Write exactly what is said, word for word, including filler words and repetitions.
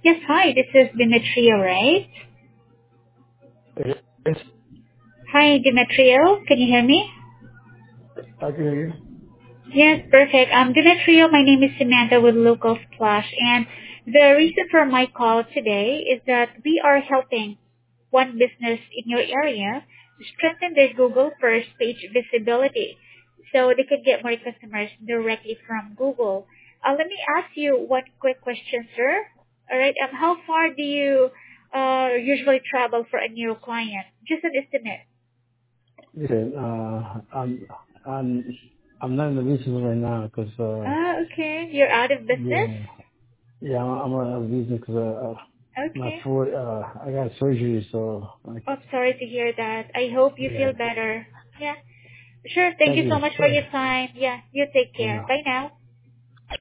Yes, hi, this is Demetrio, right? Yes, Hi, Demetrio, can you hear me? I can hear you. Yes, perfect. Um, Demetrio, my name is Samantha with Local Splash, and the reason for my call today is that we are helping one business in your area strengthen their Google first page visibility so they can get more customers directly from Google. Uh, let me ask you one quick question, sir. All right. Um, how far do you uh, usually travel for a new client? Just an estimate. Listen, uh, I'm I'm I'm not in the business right now because uh, Ah, okay. You're out of business? yeah, yeah, I'm I'm out of business because uh, uh, my Okay. foot, uh, I got surgery, so like, Oh, I'm sorry to hear that. I hope you yeah. feel better. Yeah. Sure. Thank Thank you you. so much for Sorry. your time. Yeah. You take care. Yeah. Bye now.